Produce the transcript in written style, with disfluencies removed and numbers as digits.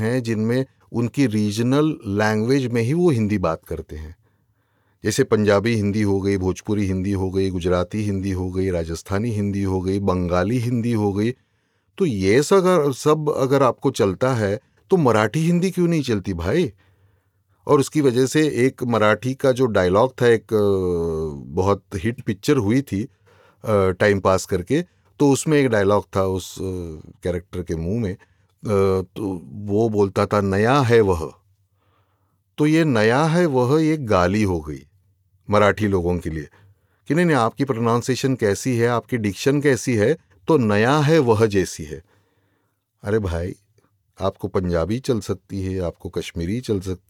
हैं जिनमें उनकी रीजनल लैंग्वेज में ही वो हिंदी बात करते हैं। जैसे पंजाबी हिंदी हो गई, भोजपुरी हिंदी हो गई, गुजराती हिंदी हो गई, राजस्थानी हिंदी हो गई, बंगाली हिंदी हो गई। तो ये सब अगर आपको चलता है तो मराठी हिंदी क्यों नहीं चलती भाई? और उसकी वजह से एक मराठी का जो डायलॉग था, एक बहुत हिट पिक्चर हुई थी टाइम पास करके, तो उसमें एक डायलॉग था उस कैरेक्टर के मुंह में, तो वो बोलता था नया है वह। तो ये नया है वह एक गाली हो गई मराठी लोगों के लिए कि नहीं नहीं, आपकी प्रोनाउंसिएशन कैसी है, आपकी डिक्शन कैसी है, तो नया है वह जैसी है। अरे भाई, आपको पंजाबी चल सकती है, आपको कश्मीरी चल सकती